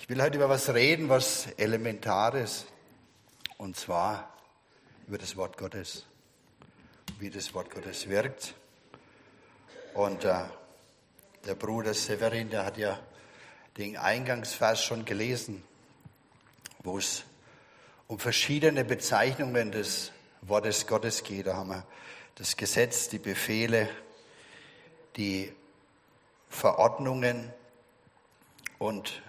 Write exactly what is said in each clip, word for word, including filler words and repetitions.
Ich will heute über was reden, was Elementares, und zwar über das Wort Gottes, wie das Wort Gottes wirkt. Und äh, der Bruder Severin, der hat ja den Eingangsvers schon gelesen, wo es um verschiedene Bezeichnungen des Wortes Gottes geht. Da haben wir das Gesetz, die Befehle, die Verordnungen, und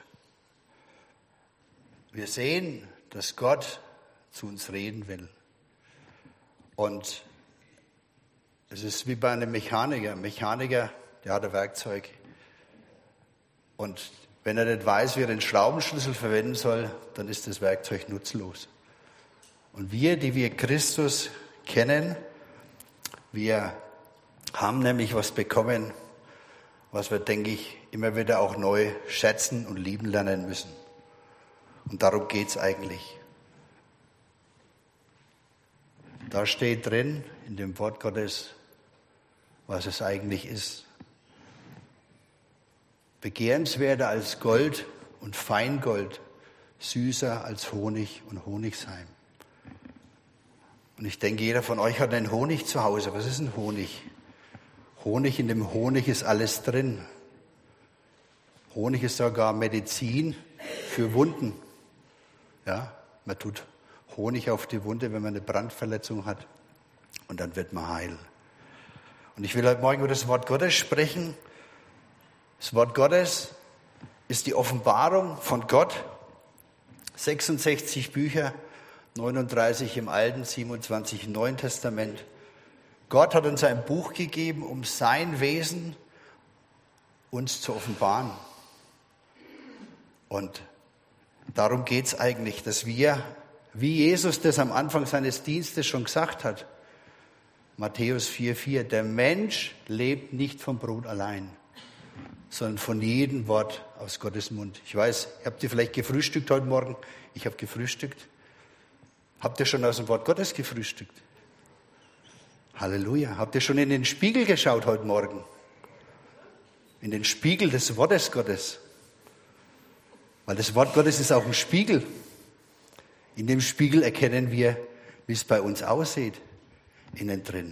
wir sehen, dass Gott zu uns reden will. Und es ist wie bei einem Mechaniker. Ein Mechaniker, der hat ein Werkzeug. Und wenn er nicht weiß, wie er den Schraubenschlüssel verwenden soll, dann ist das Werkzeug nutzlos. Und wir, die wir Christus kennen, wir haben nämlich was bekommen, was wir, denke ich, immer wieder auch neu schätzen und lieben lernen müssen. Und darum geht's eigentlich. Da steht drin, in dem Wort Gottes, was es eigentlich ist. Begehrenswerter als Gold und Feingold, süßer als Honig und Honigseim. Und ich denke, jeder von euch hat einen Honig zu Hause. Was ist ein Honig? Honig, in dem Honig ist alles drin. Honig ist sogar Medizin für Wunden. Ja, man tut Honig auf die Wunde, wenn man eine Brandverletzung hat, und dann wird man heil. Und ich will heute Morgen über das Wort Gottes sprechen. Das Wort Gottes ist die Offenbarung von Gott. sechsundsechzig Bücher, neununddreißig im Alten, siebenundzwanzig im Neuen Testament. Gott hat uns ein Buch gegeben, um sein Wesen uns zu offenbaren. Und darum geht es eigentlich, dass wir, wie Jesus das am Anfang seines Dienstes schon gesagt hat, Matthäus vier vier, der Mensch lebt nicht vom Brot allein, sondern von jedem Wort aus Gottes Mund. Ich weiß, habt ihr vielleicht gefrühstückt heute Morgen? Ich habe gefrühstückt. Habt ihr schon aus dem Wort Gottes gefrühstückt? Halleluja. Habt ihr schon in den Spiegel geschaut heute Morgen? In den Spiegel des Wortes Gottes. Weil das Wort Gottes ist auch ein Spiegel. In dem Spiegel erkennen wir, wie es bei uns aussieht, innen drin.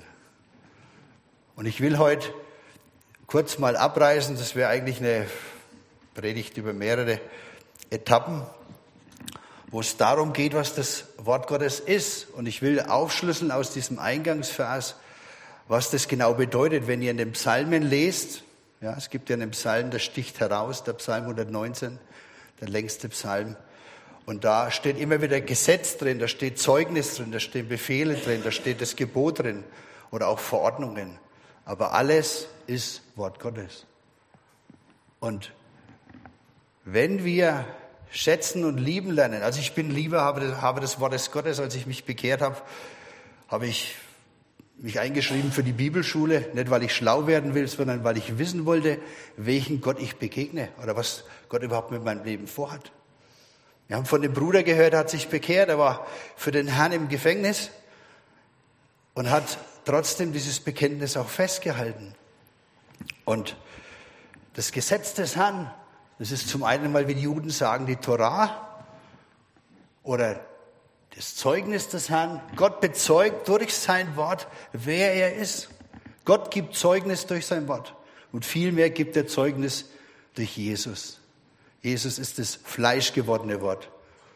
Und ich will heute kurz mal abreißen, das wäre eigentlich eine Predigt über mehrere Etappen, wo es darum geht, was das Wort Gottes ist. Und ich will aufschlüsseln aus diesem Eingangsvers, was das genau bedeutet, wenn ihr in den Psalmen lest. Ja, es gibt ja einen Psalm, der sticht heraus, der Psalm hundertneunzehn, der längste Psalm. Und da steht immer wieder Gesetz drin, da steht Zeugnis drin, da stehen Befehle drin, da steht das Gebot drin oder auch Verordnungen. Aber alles ist Wort Gottes. Und wenn wir schätzen und lieben lernen, also ich bin lieber, habe, habe das Wort des Gottes, als ich mich bekehrt habe, habe ich mich eingeschrieben für die Bibelschule, nicht weil ich schlau werden will, sondern weil ich wissen wollte, welchen Gott ich begegne oder was Gott überhaupt mit meinem Leben vorhat. Wir haben von dem Bruder gehört, er hat sich bekehrt, er war für den Herrn im Gefängnis und hat trotzdem dieses Bekenntnis auch festgehalten. Und das Gesetz des Herrn, das ist zum einen mal, wie die Juden sagen, die Torah oder das Zeugnis des Herrn. Gott bezeugt durch sein Wort, wer er ist. Gott gibt Zeugnis durch sein Wort. Und vielmehr gibt er Zeugnis durch Jesus. Jesus ist das fleischgewordene Wort.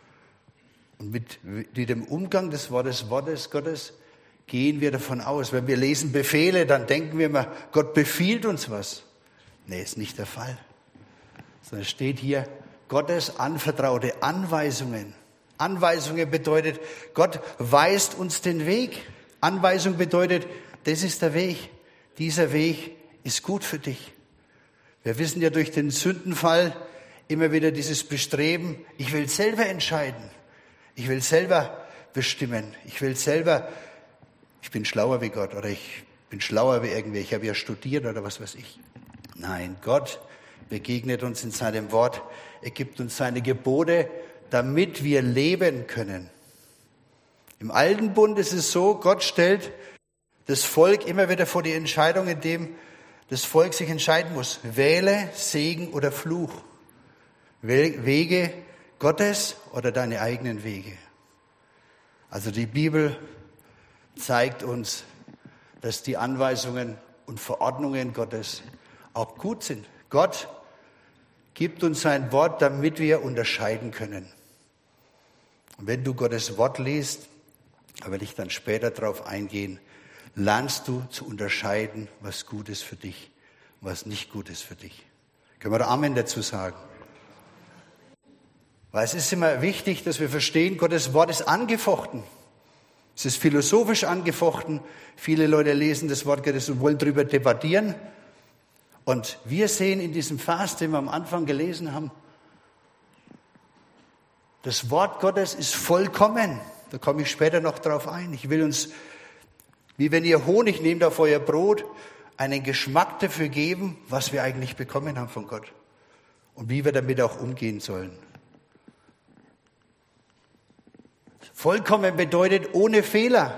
Und mit, mit dem Umgang des Wortes, Wortes Gottes gehen wir davon aus. Wenn wir lesen Befehle, dann denken wir immer, Gott befiehlt uns was. Nee, ist nicht der Fall. Sondern es steht hier, Gottes anvertraute Anweisungen. Anweisungen bedeutet, Gott weist uns den Weg. Anweisung bedeutet, das ist der Weg. Dieser Weg ist gut für dich. Wir wissen ja durch den Sündenfall immer wieder dieses Bestreben, ich will selber entscheiden. Ich will selber bestimmen. Ich will selber, ich bin schlauer wie Gott oder ich bin schlauer wie irgendwer. Ich habe ja studiert oder was weiß ich. Nein, Gott begegnet uns in seinem Wort. Er gibt uns seine Gebote, damit wir leben können. Im Alten Bund ist es so, Gott stellt das Volk immer wieder vor die Entscheidung, in dem das Volk sich entscheiden muss. Wähle Segen oder Fluch. Wege Gottes oder deine eigenen Wege? Also die Bibel zeigt uns, dass die Anweisungen und Verordnungen Gottes auch gut sind. Gott gibt uns sein Wort, damit wir unterscheiden können. Und wenn du Gottes Wort liest, da werde ich dann später darauf eingehen, lernst du zu unterscheiden, was gut ist für dich und was nicht gut ist für dich. Können wir da Amen dazu sagen? Weil es ist immer wichtig, dass wir verstehen, Gottes Wort ist angefochten. Es ist philosophisch angefochten. Viele Leute lesen das Wort Gottes und wollen darüber debattieren. Und wir sehen in diesem Vers, den wir am Anfang gelesen haben, das Wort Gottes ist vollkommen. Da komme ich später noch drauf ein. Ich will uns, wie wenn ihr Honig nehmt auf euer Brot, einen Geschmack dafür geben, was wir eigentlich bekommen haben von Gott. Und wie wir damit auch umgehen sollen. Vollkommen bedeutet ohne Fehler.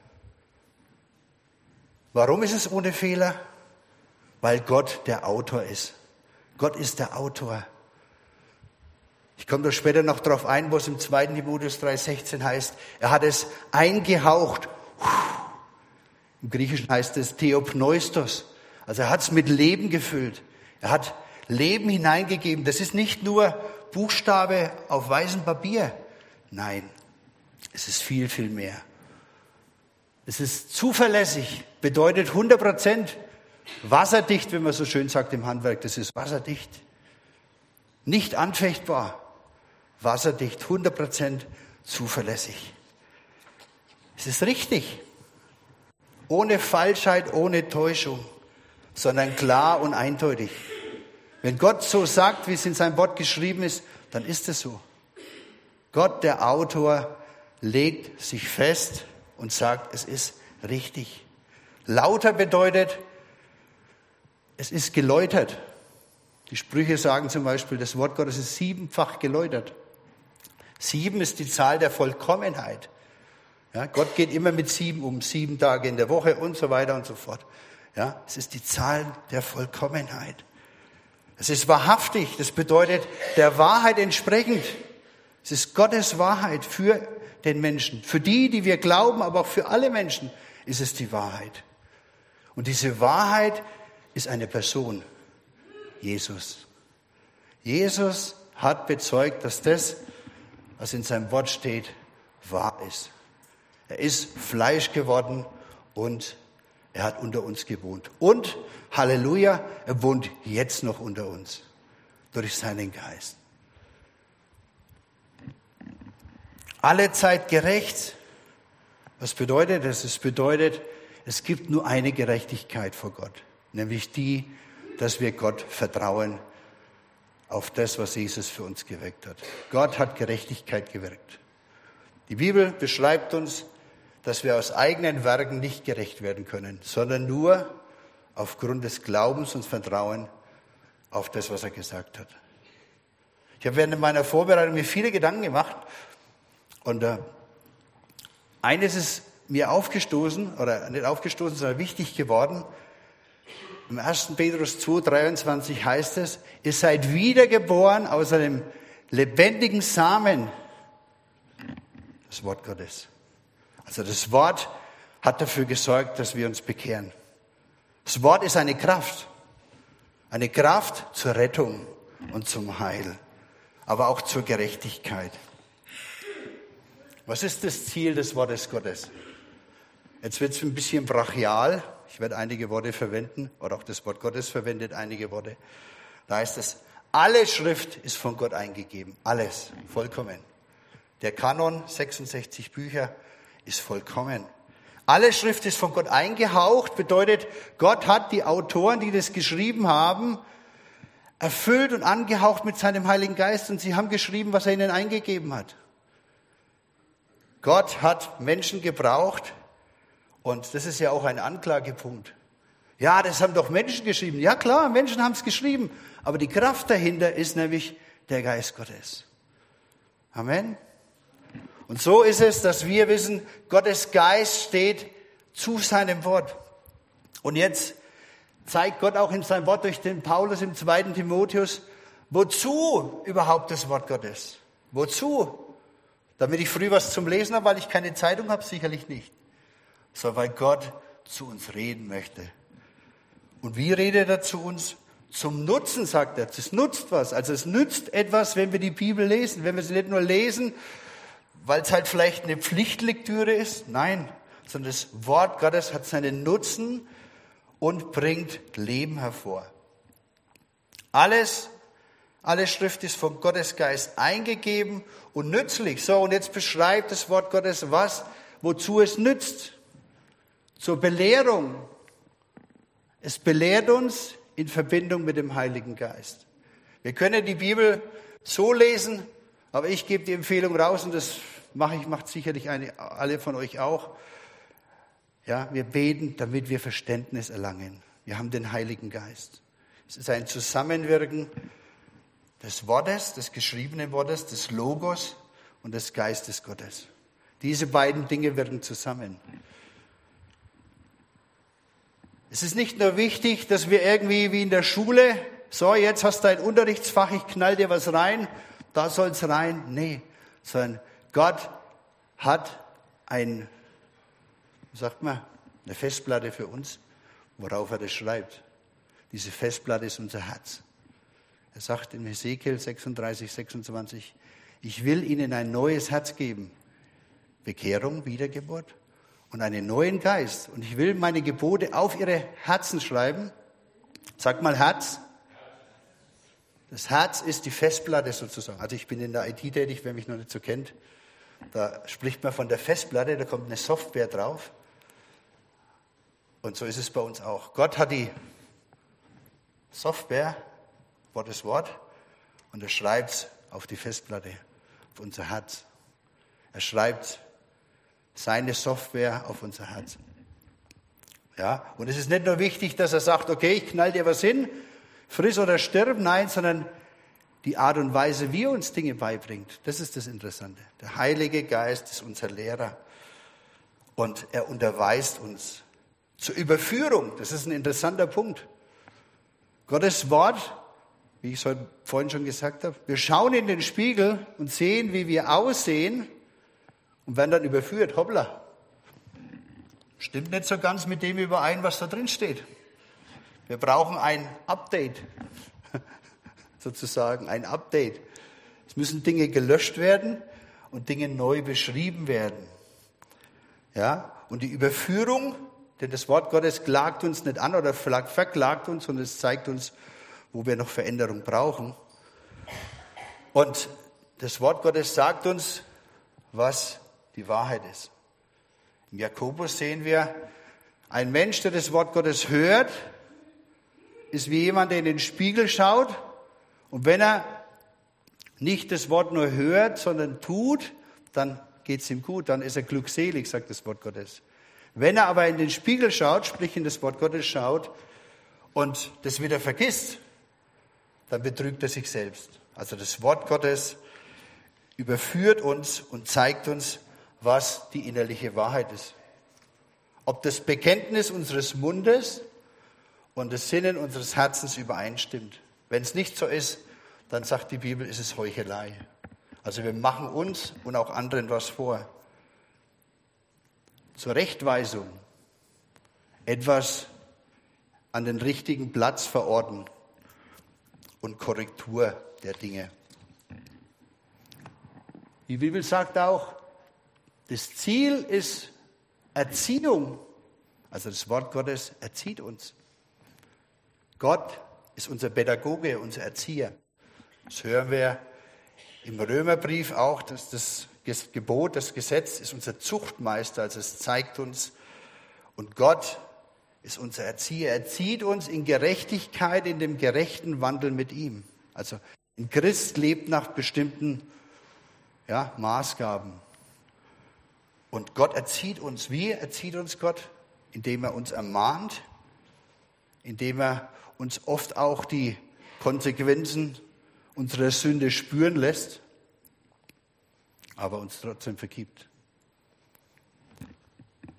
Warum ist es ohne Fehler? Weil Gott der Autor ist. Gott ist der Autor. Ich komme da später noch drauf ein, wo es im zweiten Timotheus drei sechzehn heißt, er hat es eingehaucht. Im Griechischen heißt es Theopneustos. Also er hat es mit Leben gefüllt. Er hat Leben hineingegeben. Das ist nicht nur Buchstabe auf weißem Papier. Nein, es ist viel, viel mehr. Es ist zuverlässig, bedeutet hundert Prozent wasserdicht, wenn man so schön sagt im Handwerk. Das ist wasserdicht. Nicht anfechtbar. Wasserdicht, hundert Prozent zuverlässig. Es ist richtig. Ohne Falschheit, ohne Täuschung, sondern klar und eindeutig. Wenn Gott so sagt, wie es in seinem Wort geschrieben ist, dann ist es so. Gott, der Autor, legt sich fest und sagt, es ist richtig. Lauter bedeutet, es ist geläutert. Die Sprüche sagen zum Beispiel, das Wort Gottes ist siebenfach geläutert. Sieben ist die Zahl der Vollkommenheit. Ja, Gott geht immer mit sieben um, sieben Tage in der Woche und so weiter und so fort. Ja, es ist die Zahl der Vollkommenheit. Es ist wahrhaftig, das bedeutet der Wahrheit entsprechend. Es ist Gottes Wahrheit für den Menschen. Für die, die wir glauben, aber auch für alle Menschen ist es die Wahrheit. Und diese Wahrheit ist eine Person, Jesus. Jesus hat bezeugt, dass das, was in seinem Wort steht, wahr ist. Er ist Fleisch geworden und er hat unter uns gewohnt. Und, Halleluja, er wohnt jetzt noch unter uns durch seinen Geist. Alle Zeit gerecht. Was bedeutet das? Es bedeutet, es gibt nur eine Gerechtigkeit vor Gott, nämlich die, dass wir Gott vertrauen auf das, was Jesus für uns gewirkt hat. Gott hat Gerechtigkeit gewirkt. Die Bibel beschreibt uns, dass wir aus eigenen Werken nicht gerecht werden können, sondern nur aufgrund des Glaubens und Vertrauen auf das, was er gesagt hat. Ich habe während meiner Vorbereitung mir viele Gedanken gemacht und äh, eines ist mir aufgestoßen, oder nicht aufgestoßen, sondern wichtig geworden. Im ersten Petrus zwei dreiundzwanzig heißt es, ihr seid wiedergeboren aus einem lebendigen Samen, das Wort Gottes. Also das Wort hat dafür gesorgt, dass wir uns bekehren. Das Wort ist eine Kraft. Eine Kraft zur Rettung und zum Heil, aber auch zur Gerechtigkeit. Was ist das Ziel des Wortes Gottes? Jetzt wird es ein bisschen brachial. Ich werde einige Worte verwenden, oder auch das Wort Gottes verwendet einige Worte. Da heißt es, alle Schrift ist von Gott eingegeben. Alles, vollkommen. Der Kanon, sechsundsechzig Bücher, ist vollkommen. Alle Schrift ist von Gott eingehaucht, bedeutet, Gott hat die Autoren, die das geschrieben haben, erfüllt und angehaucht mit seinem Heiligen Geist und sie haben geschrieben, was er ihnen eingegeben hat. Gott hat Menschen gebraucht und das ist ja auch ein Anklagepunkt. Ja, das haben doch Menschen geschrieben. Ja klar, Menschen haben es geschrieben, aber die Kraft dahinter ist nämlich der Geist Gottes. Amen. Und so ist es, dass wir wissen, Gottes Geist steht zu seinem Wort. Und jetzt zeigt Gott auch in seinem Wort durch den Paulus im zweiten Timotheus, Wozu überhaupt das Wort Gottes? Wozu? Damit ich früh was zum Lesen habe, weil ich keine Zeitung habe? Sicherlich nicht. Sondern weil Gott zu uns reden möchte. Und wie redet er zu uns? Zum Nutzen, sagt er. Das nutzt was. Also es nützt etwas, wenn wir die Bibel lesen. Wenn wir sie nicht nur lesen, weil es halt vielleicht eine Pflichtlektüre ist. Nein, sondern das Wort Gottes hat seinen Nutzen und bringt Leben hervor. Alles, alle Schrift ist vom Gottesgeist eingegeben und nützlich. So, und jetzt beschreibt das Wort Gottes was, wozu es nützt. Zur Belehrung. Es belehrt uns in Verbindung mit dem Heiligen Geist. Wir können die Bibel so lesen, aber ich gebe die Empfehlung raus und das mache ich, macht sicherlich eine, alle von euch auch. Ja, wir beten, damit wir Verständnis erlangen. Wir haben den Heiligen Geist. Es ist ein Zusammenwirken des Wortes, des geschriebenen Wortes, des Logos und des Geistes Gottes. Diese beiden Dinge wirken zusammen. Es ist nicht nur wichtig, dass wir irgendwie wie in der Schule, so jetzt hast du ein Unterrichtsfach, ich knall dir was rein, da soll's rein. Nee, sondern Gott hat ein, wie sagt man, eine Festplatte für uns, worauf er das schreibt. Diese Festplatte ist unser Herz. Er sagt in Hesekiel sechsunddreißig, sechsundzwanzig, ich will ihnen ein neues Herz geben. Bekehrung, Wiedergeburt und einen neuen Geist. Und ich will meine Gebote auf ihre Herzen schreiben. Sag mal Herz. Das Herz ist die Festplatte sozusagen. Also ich bin in der I T tätig, wer mich noch nicht so kennt. Da spricht man von der Festplatte, da kommt eine Software drauf. Und so ist es bei uns auch. Gott hat die Software, Gottes Wort, und er schreibt es auf die Festplatte, auf unser Herz. Er schreibt seine Software auf unser Herz. Ja, und es ist nicht nur wichtig, dass er sagt, okay, ich knall dir was hin, friss oder stirb, nein, sondern die Art und Weise, wie er uns Dinge beibringt, das ist das Interessante. Der Heilige Geist ist unser Lehrer und er unterweist uns zur Überführung. Das ist ein interessanter Punkt. Gottes Wort, wie ich es heute vorhin schon gesagt habe, wir schauen in den Spiegel und sehen, wie wir aussehen und werden dann überführt. Hoppla, stimmt nicht so ganz mit dem überein, was da drin steht. Wir brauchen ein Update, sozusagen ein Update. Es müssen Dinge gelöscht werden und Dinge neu beschrieben werden. Ja, und die Überführung, denn das Wort Gottes klagt uns nicht an oder verklagt uns, sondern es zeigt uns, wo wir noch Veränderung brauchen. Und das Wort Gottes sagt uns, was die Wahrheit ist. Im Jakobus sehen wir, ein Mensch, der das Wort Gottes hört, ist wie jemand, der in den Spiegel schaut. Und wenn er nicht das Wort nur hört, sondern tut, dann geht es ihm gut, dann ist er glückselig, sagt das Wort Gottes. Wenn er aber in den Spiegel schaut, sprich in das Wort Gottes schaut und das wieder vergisst, dann betrügt er sich selbst. Also das Wort Gottes überführt uns und zeigt uns, was die innerliche Wahrheit ist. Ob das Bekenntnis unseres Mundes und das Sinnen unseres Herzens übereinstimmt. Wenn es nicht so ist, dann sagt die Bibel, ist es Heuchelei. Also wir machen uns und auch anderen was vor. Zur Rechtweisung etwas an den richtigen Platz verorten und Korrektur der Dinge. Die Bibel sagt auch, das Ziel ist Erziehung. Also das Wort Gottes erzieht uns. Gott ist unser Pädagoge, unser Erzieher. Das hören wir im Römerbrief auch, dass das Gebot, das Gesetz ist unser Zuchtmeister, also es zeigt uns. Und Gott ist unser Erzieher. Er erzieht uns in Gerechtigkeit, in dem gerechten Wandel mit ihm. Also ein Christ lebt nach bestimmten ja, Maßgaben. Und Gott erzieht uns. Wie erzieht uns Gott? Indem er uns ermahnt, indem er uns oft auch die Konsequenzen unserer Sünde spüren lässt, aber uns trotzdem vergibt.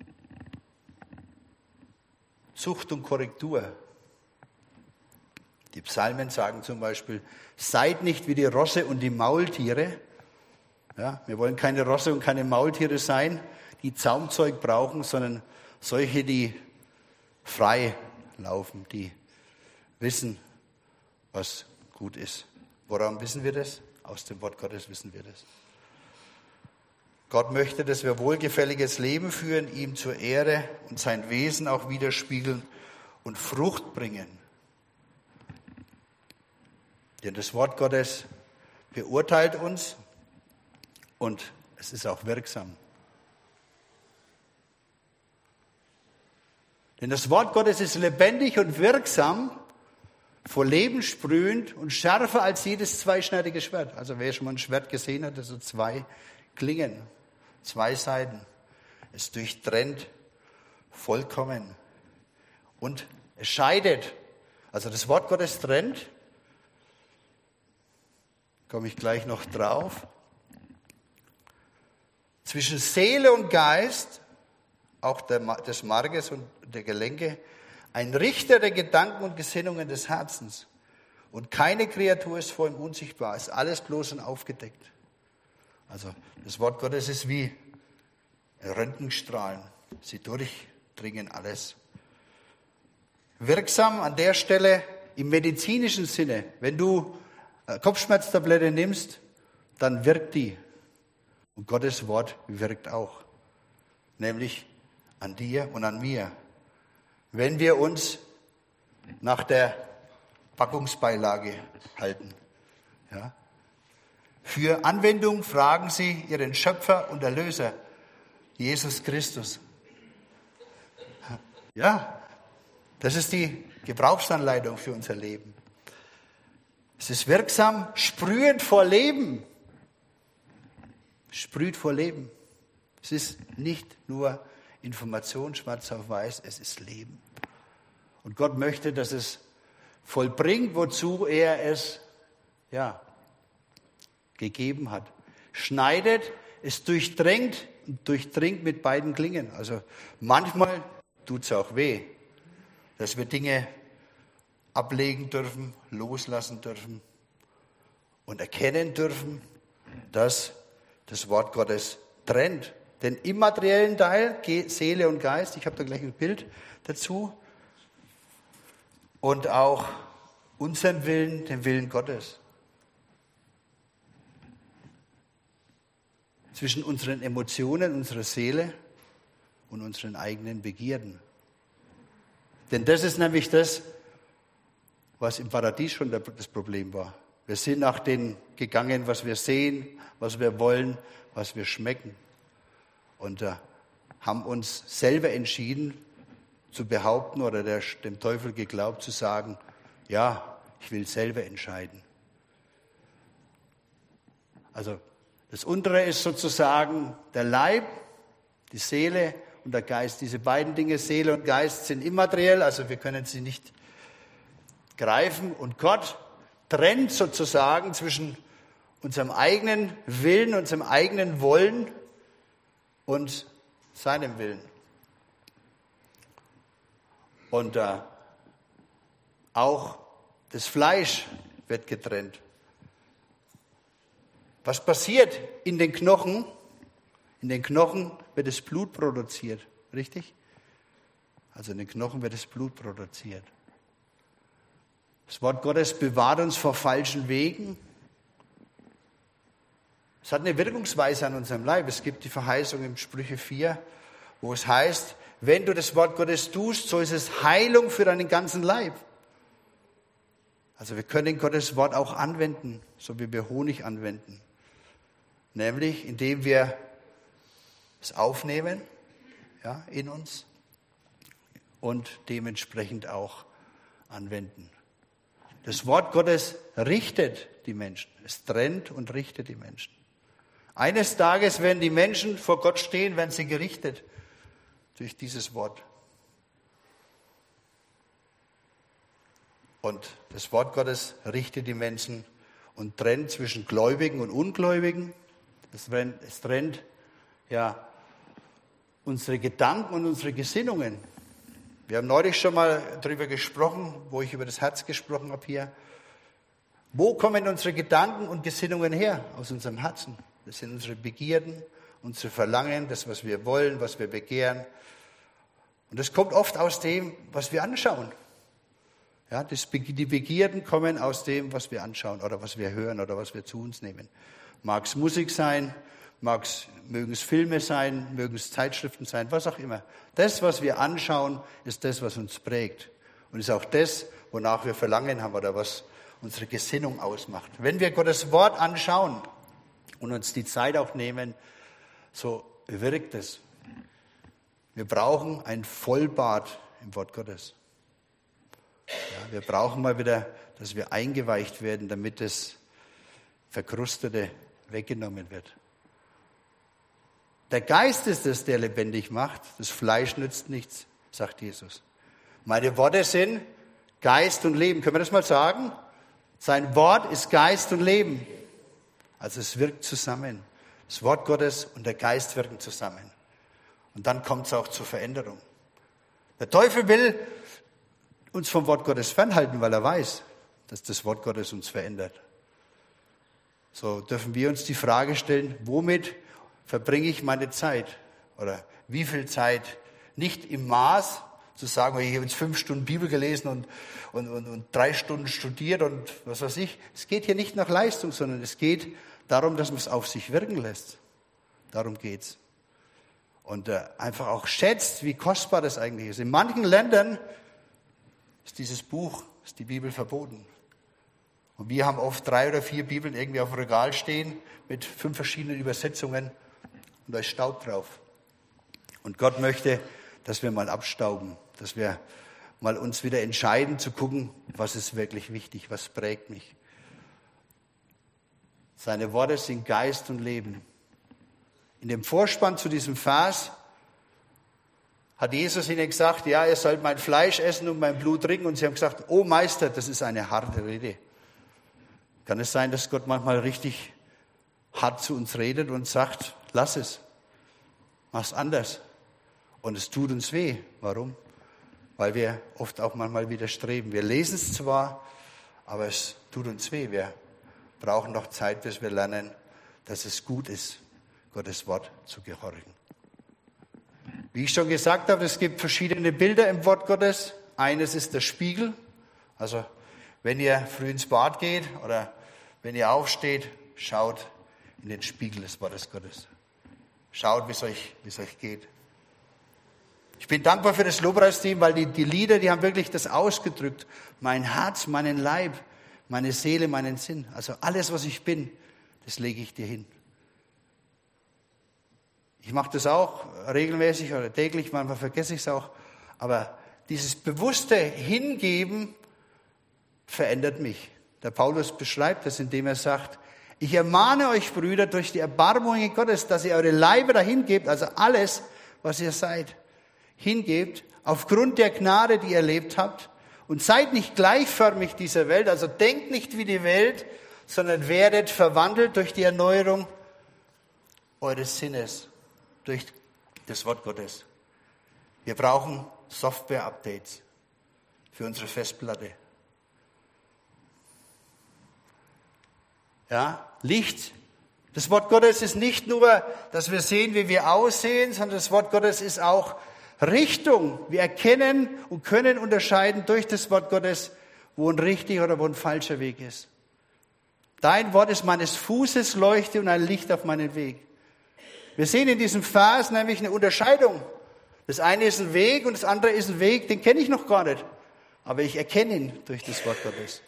Zucht und Korrektur. Die Psalmen sagen zum Beispiel, seid nicht wie die Rosse und die Maultiere. Ja, wir wollen keine Rosse und keine Maultiere sein, die Zaumzeug brauchen, sondern solche, die frei laufen, die wissen, was gut ist. Woran wissen wir das? Aus dem Wort Gottes wissen wir das. Gott möchte, dass wir wohlgefälliges Leben führen, ihm zur Ehre und sein Wesen auch widerspiegeln und Frucht bringen. Denn das Wort Gottes beurteilt uns und es ist auch wirksam. Denn das Wort Gottes ist lebendig und wirksam, vor Leben sprühend und schärfer als jedes zweischneidige Schwert. Also wer schon mal ein Schwert gesehen hat, das so zwei Klingen, zwei Seiten. Es durchtrennt vollkommen und es scheidet. Also das Wort Gottes trennt, komme ich gleich noch drauf, zwischen Seele und Geist, auch der, des Markes und der Gelenke, ein Richter der Gedanken und Gesinnungen des Herzens. Und keine Kreatur ist vor ihm unsichtbar, ist alles bloß und aufgedeckt. Also das Wort Gottes ist wie Röntgenstrahlen. Sie durchdringen alles. Wirksam an der Stelle im medizinischen Sinne. Wenn du Kopfschmerztablette nimmst, dann wirkt die. Und Gottes Wort wirkt auch. Nämlich an dir und an mir. Wenn wir uns nach der Packungsbeilage halten. Ja. Für Anwendung fragen Sie Ihren Schöpfer und Erlöser, Jesus Christus. Ja, das ist die Gebrauchsanleitung für unser Leben. Es ist wirksam, sprühend vor Leben. Sprüht vor Leben. Es ist nicht nur Information, schwarz auf weiß, es ist Leben. Und Gott möchte, dass es vollbringt, wozu er es ja, gegeben hat. Schneidet, es durchdringt und durchdringt mit beiden Klingen. Also manchmal tut es auch weh, dass wir Dinge ablegen dürfen, loslassen dürfen und erkennen dürfen, dass das Wort Gottes trennt. Den immateriellen Teil, Seele und Geist, ich habe da gleich ein Bild dazu, und auch unseren Willen, den Willen Gottes. Zwischen unseren Emotionen, unserer Seele und unseren eigenen Begierden. Denn das ist nämlich das, was im Paradies schon das Problem war. Wir sind nach dem gegangen, was wir sehen, was wir wollen, was wir schmecken. Und äh, haben uns selber entschieden zu behaupten oder der, dem Teufel geglaubt zu sagen, ja, ich will selber entscheiden. Also das untere ist sozusagen der Leib, die Seele und der Geist. Diese beiden Dinge, Seele und Geist, sind immateriell, also wir können sie nicht greifen. Und Gott trennt sozusagen zwischen unserem eigenen Willen, unserem eigenen Wollen und seinem Willen. Und äh, auch das Fleisch wird getrennt. Was passiert in den Knochen? In den Knochen wird das Blut produziert, richtig? Also in den Knochen wird das Blut produziert. Das Wort Gottes bewahrt uns vor falschen Wegen. Es hat eine Wirkungsweise an unserem Leib. Es gibt die Verheißung im Sprüche vier, wo es heißt, wenn du das Wort Gottes tust, so ist es Heilung für deinen ganzen Leib. Also wir können Gottes Wort auch anwenden, so wie wir Honig anwenden. Nämlich, indem wir es aufnehmen, ja, in uns und dementsprechend auch anwenden. Das Wort Gottes richtet die Menschen. Es trennt und richtet die Menschen. Eines Tages, wenn die Menschen vor Gott stehen, werden sie gerichtet durch dieses Wort. Und das Wort Gottes richtet die Menschen und trennt zwischen Gläubigen und Ungläubigen. Es trennt, es trennt ja, unsere Gedanken und unsere Gesinnungen. Wir haben neulich schon mal darüber gesprochen, wo ich über das Herz gesprochen habe hier. Wo kommen unsere Gedanken und Gesinnungen her? Aus unserem Herzen. Das sind unsere Begierden, unsere Verlangen, das, was wir wollen, was wir begehren. Und das kommt oft aus dem, was wir anschauen. Ja, das, die Begierden kommen aus dem, was wir anschauen oder was wir hören oder was wir zu uns nehmen. Mag es Musik sein, mag's, mögen es Filme sein, mögen es Zeitschriften sein, was auch immer. Das, was wir anschauen, ist das, was uns prägt. Und ist auch das, wonach wir Verlangen haben oder was unsere Gesinnung ausmacht. Wenn wir Gottes Wort anschauen und uns die Zeit auch nehmen, so wirkt es. Wir brauchen ein Vollbad im Wort Gottes. Ja, wir brauchen mal wieder, dass wir eingeweicht werden, damit das Verkrustete weggenommen wird. Der Geist ist es, der lebendig macht. Das Fleisch nützt nichts, sagt Jesus. Meine Worte sind Geist und Leben. Können wir das mal sagen? Sein Wort ist Geist und Leben. Also es wirkt zusammen. Das Wort Gottes und der Geist wirken zusammen. Und dann kommt es auch zur Veränderung. Der Teufel will uns vom Wort Gottes fernhalten, weil er weiß, dass das Wort Gottes uns verändert. So dürfen wir uns die Frage stellen, womit verbringe ich meine Zeit? Oder wie viel Zeit? Nicht im Maß zu sagen, ich habe jetzt fünf Stunden Bibel gelesen und, und, und, und drei Stunden studiert und was weiß ich. Es geht hier nicht nach Leistung, sondern es geht darum, dass man es auf sich wirken lässt. Darum geht's. Und äh, einfach auch schätzt, wie kostbar das eigentlich ist. In manchen Ländern ist dieses Buch, ist die Bibel verboten. Und wir haben oft drei oder vier Bibeln irgendwie auf dem Regal stehen mit fünf verschiedenen Übersetzungen und da ist Staub drauf. Und Gott möchte, dass wir mal abstauben, dass wir mal uns wieder entscheiden zu gucken, was ist wirklich wichtig, was prägt mich. Seine Worte sind Geist und Leben. In dem Vorspann zu diesem Vers hat Jesus ihnen gesagt, ja, ihr sollt mein Fleisch essen und mein Blut trinken. Und sie haben gesagt, oh Meister, das ist eine harte Rede. Kann es sein, dass Gott manchmal richtig hart zu uns redet und sagt, lass es, mach's anders. Und es tut uns weh. Warum? Weil wir oft auch manchmal widerstreben. Wir lesen es zwar, aber es tut uns weh. Wir brauchen noch Zeit, bis wir lernen, dass es gut ist, Gottes Wort zu gehorchen. Wie ich schon gesagt habe, es gibt verschiedene Bilder im Wort Gottes. Eines ist der Spiegel. Also wenn ihr früh ins Bad geht oder wenn ihr aufsteht, schaut in den Spiegel des Wortes Gottes. Schaut, wie es euch, wie es euch geht. Ich bin dankbar für das Lobpreisteam, weil die, die Lieder, die haben wirklich das ausgedrückt. Mein Herz, meinen Leib, meine Seele, meinen Sinn. Also alles, was ich bin, das lege ich dir hin. Ich mache das auch regelmäßig oder täglich, manchmal vergesse ich es auch. Aber dieses bewusste Hingeben verändert mich. Der Paulus beschreibt das, indem er sagt, ich ermahne euch, Brüder, durch die Erbarmungen Gottes, dass ihr eure Leiber dahin gebt, also alles, was ihr seid, hingebt, aufgrund der Gnade, die ihr erlebt habt. Und seid nicht gleichförmig dieser Welt, also denkt nicht wie die Welt, sondern werdet verwandelt durch die Erneuerung eures Sinnes, durch das Wort Gottes. Wir brauchen Software-Updates für unsere Festplatte. Ja, Licht. Das Wort Gottes ist nicht nur, dass wir sehen, wie wir aussehen, sondern das Wort Gottes ist auch Richtung. Wir erkennen und können unterscheiden durch das Wort Gottes, wo ein richtiger oder wo ein falscher Weg ist. Dein Wort ist meines Fußes Leuchte und ein Licht auf meinen Weg. Wir sehen in diesem Vers nämlich eine Unterscheidung. Das eine ist ein Weg und das andere ist ein Weg, den kenne ich noch gar nicht. Aber ich erkenne ihn durch das Wort Gottes.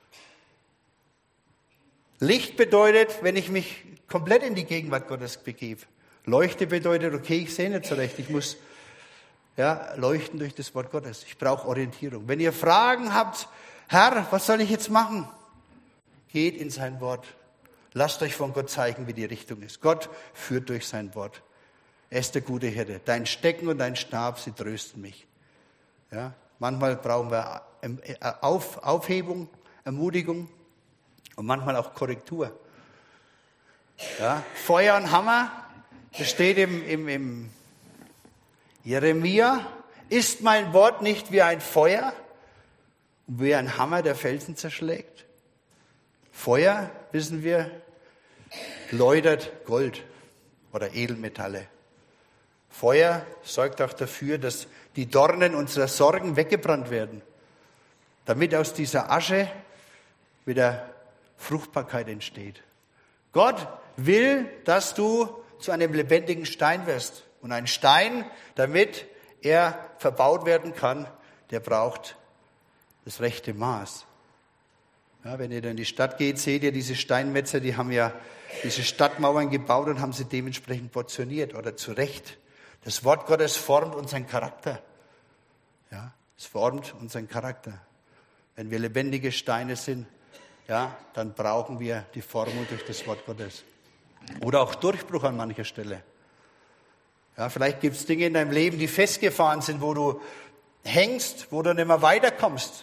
Licht bedeutet, wenn ich mich komplett in die Gegenwart Gottes begebe. Leuchte bedeutet, okay, ich sehe nicht so recht. Ich muss ja, leuchten durch das Wort Gottes. Ich brauche Orientierung. Wenn ihr Fragen habt, Herr, was soll ich jetzt machen? Geht in sein Wort. Lasst euch von Gott zeigen, wie die Richtung ist. Gott führt durch sein Wort. Er ist der gute Hirte. Dein Stecken und dein Stab, sie trösten mich. Ja, manchmal brauchen wir Auf, Aufhebung, Ermutigung und manchmal auch Korrektur. Ja, Feuer und Hammer, das steht im, im, im Jeremia Ist mein Wort nicht wie ein Feuer und wie ein Hammer, der Felsen zerschlägt? Feuer, wissen wir, läutert Gold oder Edelmetalle. Feuer sorgt auch dafür, dass die Dornen unserer Sorgen weggebrannt werden, damit aus dieser Asche wieder Fruchtbarkeit entsteht. Gott will, dass du zu einem lebendigen Stein wirst. Und ein Stein, damit er verbaut werden kann, der braucht das rechte Maß. Ja, wenn ihr dann in die Stadt geht, seht ihr diese Steinmetzer, die haben ja diese Stadtmauern gebaut und haben sie dementsprechend portioniert oder zurecht. Das Wort Gottes formt unseren Charakter. Ja, es formt unseren Charakter. Wenn wir lebendige Steine sind, ja, dann brauchen wir die Formung durch das Wort Gottes. Oder auch Durchbruch an mancher Stelle. Ja, vielleicht gibt es Dinge in deinem Leben, die festgefahren sind, wo du hängst, wo du nicht mehr weiterkommst.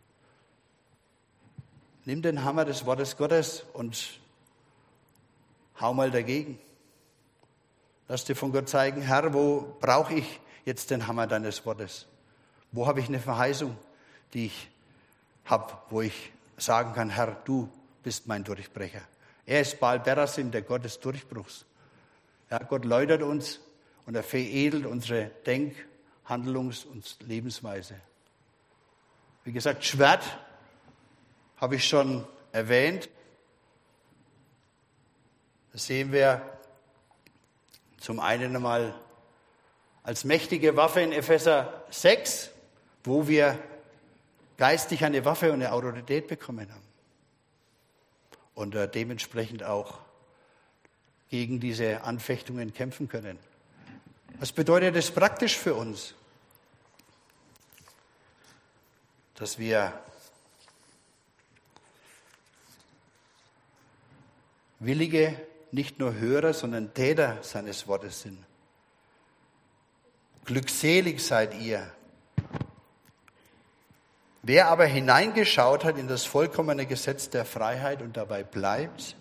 Nimm den Hammer des Wortes Gottes und hau mal dagegen. Lass dir von Gott zeigen, Herr, wo brauche ich jetzt den Hammer deines Wortes? Wo habe ich eine Verheißung, die ich habe, wo ich sagen kann, Herr, du bist mein Durchbrecher. Er ist Baal Perasim, der Gott des Durchbruchs. Ja, Gott läutert uns und er veredelt unsere Denk-, Handlungs- und Lebensweise. Wie gesagt, Schwert habe ich schon erwähnt. Das sehen wir zum einen einmal als mächtige Waffe in Epheser sechs, wo wir geistig eine Waffe und eine Autorität bekommen haben. Und äh, dementsprechend auch gegen diese Anfechtungen kämpfen können. Was bedeutet das praktisch für uns? Dass wir willige, nicht nur Hörer, sondern Täter seines Wortes sind. Glückselig seid ihr. Wer aber hineingeschaut hat in das vollkommene Gesetz der Freiheit und dabei bleibt,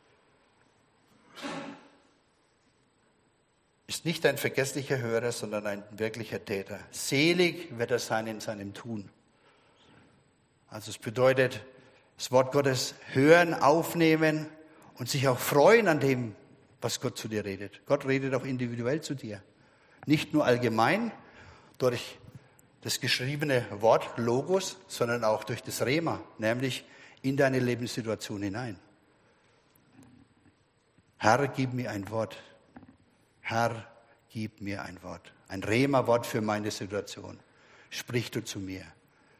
ist nicht ein vergesslicher Hörer, sondern ein wirklicher Täter. Selig wird er sein in seinem Tun. Also es bedeutet, das Wort Gottes hören, aufnehmen und sich auch freuen an dem, was Gott zu dir redet. Gott redet auch individuell zu dir. Nicht nur allgemein durch das geschriebene Wort, Logos, sondern auch durch das Rema, nämlich in deine Lebenssituation hinein. Herr, gib mir ein Wort. Herr, gib mir ein Wort. Ein Rema-Wort für meine Situation. Sprich du zu mir.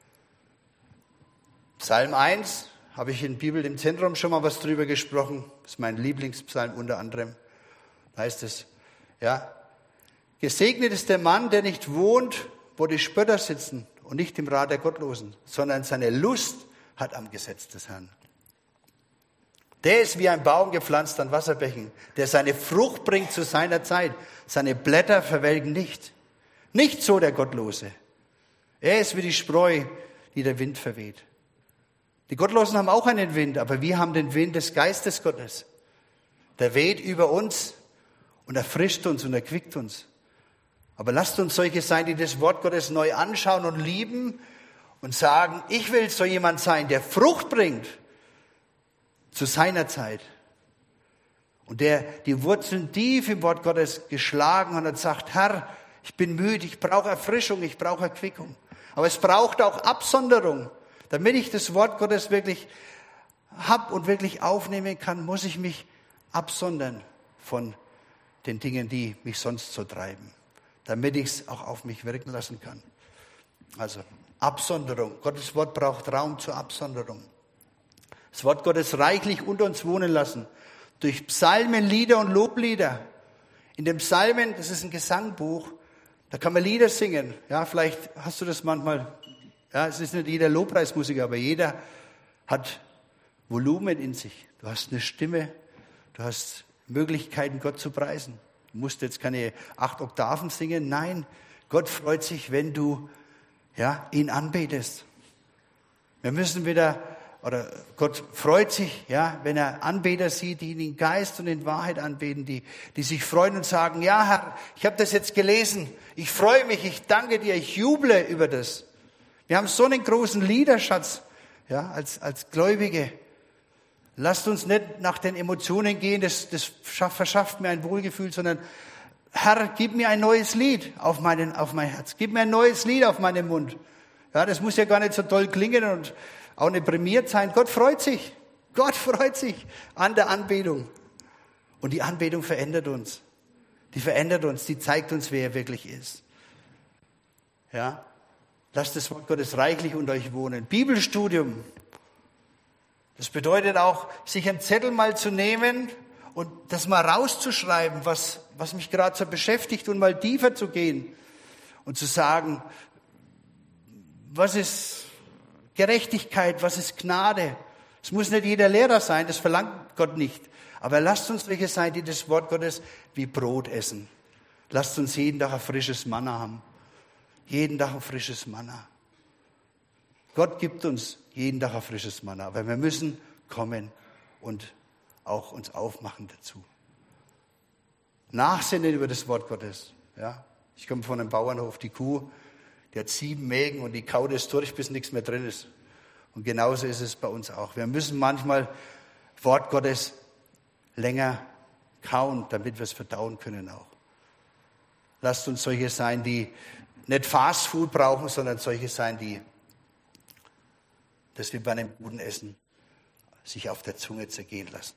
Psalm eins, habe ich in Bibel im Zentrum schon mal was drüber gesprochen. Das ist mein Lieblingspsalm unter anderem. Da heißt es, ja, gesegnet ist der Mann, der nicht wohnt, wo die Spötter sitzen und nicht im Rat der Gottlosen, sondern seine Lust hat am Gesetz des Herrn. Der ist wie ein Baum gepflanzt an Wasserbächen, der seine Frucht bringt zu seiner Zeit. Seine Blätter verwelken nicht. Nicht so der Gottlose. Er ist wie die Spreu, die der Wind verweht. Die Gottlosen haben auch einen Wind, aber wir haben den Wind des Geistes Gottes. Der weht über uns und erfrischt uns und erquickt uns. Aber lasst uns solche sein, die das Wort Gottes neu anschauen und lieben und sagen, ich will so jemand sein, der Frucht bringt zu seiner Zeit. Und der die Wurzeln tief im Wort Gottes geschlagen hat und sagt, Herr, ich bin müde, ich brauche Erfrischung, ich brauche Erquickung. Aber es braucht auch Absonderung. Damit ich das Wort Gottes wirklich hab und wirklich aufnehmen kann, muss ich mich absondern von den Dingen, die mich sonst so treiben. Damit ich es auch auf mich wirken lassen kann. Also Absonderung. Gottes Wort braucht Raum zur Absonderung. Das Wort Gottes reichlich unter uns wohnen lassen. Durch Psalmen, Lieder und Loblieder. In den Psalmen, das ist ein Gesangbuch, da kann man Lieder singen. Ja, vielleicht hast du das manchmal. Ja, es ist nicht jeder Lobpreismusiker, aber jeder hat Volumen in sich. Du hast eine Stimme, du hast Möglichkeiten, Gott zu preisen. Du musst jetzt keine acht Oktaven singen. Nein, Gott freut sich, wenn du ja, ihn anbetest. Wir müssen wieder oder Gott freut sich, ja, wenn er Anbeter sieht, die ihn in Geist und in Wahrheit anbeten, die, die sich freuen und sagen, ja Herr, ich habe das jetzt gelesen, ich freue mich, ich danke dir, ich juble über das. Wir haben so einen großen Liederschatz, ja, als, als Gläubige. Lasst uns nicht nach den Emotionen gehen, das, das verschafft mir ein Wohlgefühl, sondern Herr, gib mir ein neues Lied auf, meinen, auf mein Herz, gib mir ein neues Lied auf meinen Mund. Ja, das muss ja gar nicht so toll klingen und auch nicht prämiert sein. Gott freut sich. Gott freut sich an der Anbetung. Und die Anbetung verändert uns. Die verändert uns, die zeigt uns, wer er wirklich ist. Ja? Lasst das Wort Gottes reichlich unter euch wohnen. Bibelstudium. Das bedeutet auch, sich einen Zettel mal zu nehmen und das mal rauszuschreiben, was, was mich gerade so beschäftigt und mal tiefer zu gehen und zu sagen, was ist Gerechtigkeit, was ist Gnade? Es muss nicht jeder Lehrer sein, das verlangt Gott nicht. Aber lasst uns welche sein, die das Wort Gottes wie Brot essen. Lasst uns jeden Tag ein frisches Manna haben. Jeden Tag ein frisches Manna. Gott gibt uns jeden Tag ein frisches Manna. Aber wir müssen kommen und auch uns aufmachen dazu. Nachsinnen über das Wort Gottes. Ja? Ich komme von einem Bauernhof, die Kuh, die hat sieben Mägen und die kaut es durch, bis nichts mehr drin ist. Und genauso ist es bei uns auch. Wir müssen manchmal Wort Gottes länger kauen, damit wir es verdauen können auch. Lasst uns solche sein, die nicht Fast Food brauchen, sondern solche sein, die, dass wir bei einem guten Essen sich auf der Zunge zergehen lassen.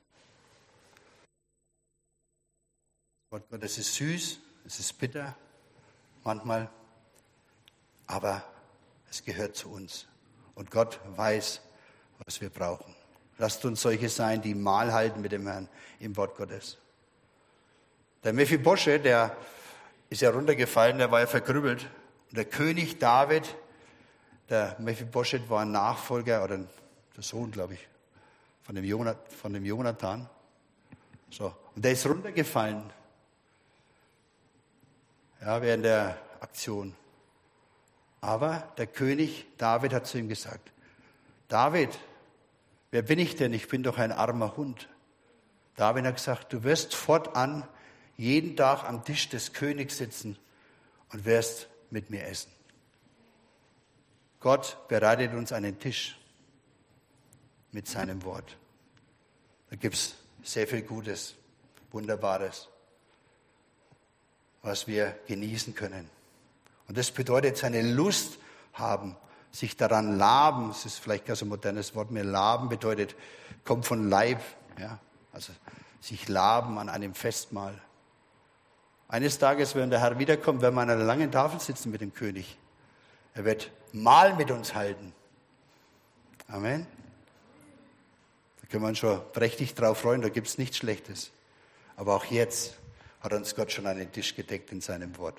Wort Gottes ist süß, es ist bitter, manchmal. Aber es gehört zu uns. Und Gott weiß, was wir brauchen. Lasst uns solche sein, die Mahl halten mit dem Herrn im Wort Gottes. Der Mephibosheth, der ist ja runtergefallen, der war ja verkrüppelt. Und der König David, der Mephibosheth war ein Nachfolger, oder der Sohn, glaube ich, von dem, Jonathan, von dem Jonathan. So. Und der ist runtergefallen. Ja, während der Aktion. Aber der König David hat zu ihm gesagt, David, wer bin ich denn? Ich bin doch ein armer Hund. David hat gesagt, du wirst fortan jeden Tag am Tisch des Königs sitzen und wirst mit mir essen. Gott bereitet uns einen Tisch mit seinem Wort. Da gibt es sehr viel Gutes, Wunderbares, was wir genießen können. Und das bedeutet, seine Lust haben, sich daran laben. Das ist vielleicht kein so modernes Wort mehr. Laben bedeutet, kommt von Leib. Ja? Also sich laben an einem Festmahl. Eines Tages, wenn der Herr wiederkommt, werden wir an einer langen Tafel sitzen mit dem König. Er wird Mahl mit uns halten. Amen. Da können wir uns schon prächtig drauf freuen, da gibt es nichts Schlechtes. Aber auch jetzt hat uns Gott schon einen Tisch gedeckt in seinem Wort.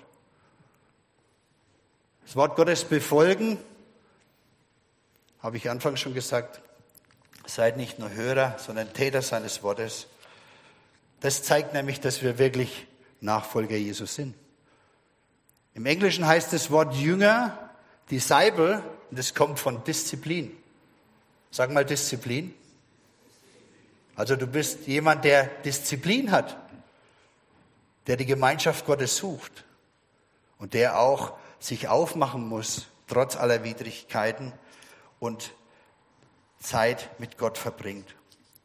Das Wort Gottes befolgen, habe ich anfangs schon gesagt, seid nicht nur Hörer, sondern Täter seines Wortes. Das zeigt nämlich, dass wir wirklich Nachfolger Jesus sind. Im Englischen heißt das Wort Jünger, Disciple, und das kommt von Disziplin. Sag mal Disziplin. Also du bist jemand, der Disziplin hat, der die Gemeinschaft Gottes sucht und der auch sich aufmachen muss, trotz aller Widrigkeiten, und Zeit mit Gott verbringt.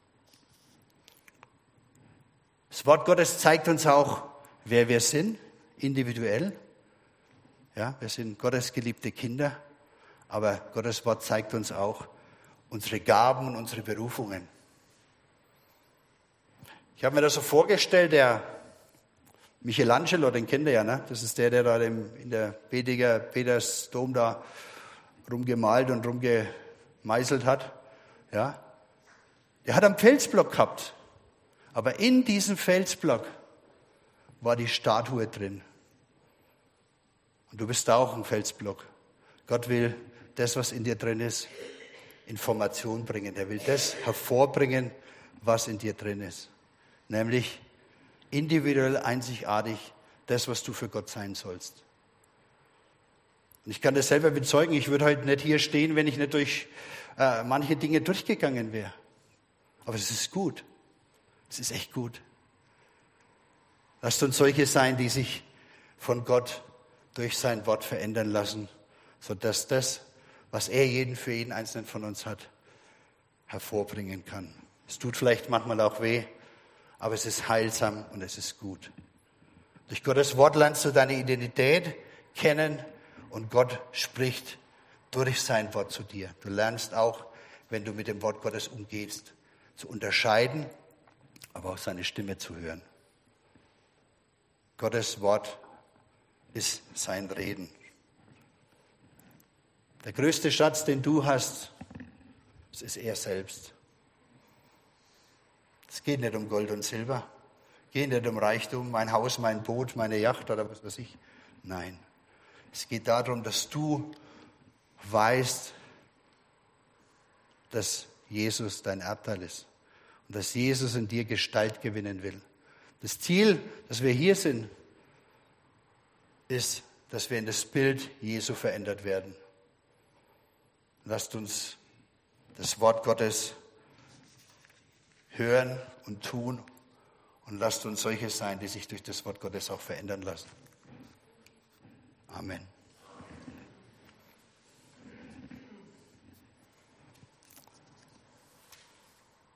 Das Wort Gottes zeigt uns auch, wer wir sind, individuell. Ja, wir sind Gottes geliebte Kinder, aber Gottes Wort zeigt uns auch unsere Gaben und unsere Berufungen. Ich habe mir das so vorgestellt, der Michelangelo, den kennt ihr ja, ne? Das ist der, der da in der Bediger Petersdom da rumgemalt und rumgemeißelt hat. Ja? Der hat einen Felsblock gehabt, aber in diesem Felsblock war die Statue drin. Und du bist da auch ein Felsblock. Gott will das, was in dir drin ist, in Formation bringen. Er will das hervorbringen, was in dir drin ist. Nämlich individuell, einzigartig, das, was du für Gott sein sollst. Und ich kann das selber bezeugen, ich würde heute nicht hier stehen, wenn ich nicht durch äh, manche Dinge durchgegangen wäre. Aber es ist gut. Es ist echt gut. Lasst uns solche sein, die sich von Gott durch sein Wort verändern lassen, sodass das, was er jeden für jeden Einzelnen von uns hat, hervorbringen kann. Es tut vielleicht manchmal auch weh, aber es ist heilsam und es ist gut. Durch Gottes Wort lernst du deine Identität kennen und Gott spricht durch sein Wort zu dir. Du lernst auch, wenn du mit dem Wort Gottes umgehst, zu unterscheiden, aber auch seine Stimme zu hören. Gottes Wort ist sein Reden. Der größte Schatz, den du hast, das ist er selbst. Es geht nicht um Gold und Silber, es geht nicht um Reichtum, mein Haus, mein Boot, meine Yacht oder was weiß ich. Nein, es geht darum, dass du weißt, dass Jesus dein Erbteil ist und dass Jesus in dir Gestalt gewinnen will. Das Ziel, dass wir hier sind, ist, dass wir in das Bild Jesu verändert werden. Lasst uns das Wort Gottes hören und tun und lasst uns solche sein, die sich durch das Wort Gottes auch verändern lassen. Amen.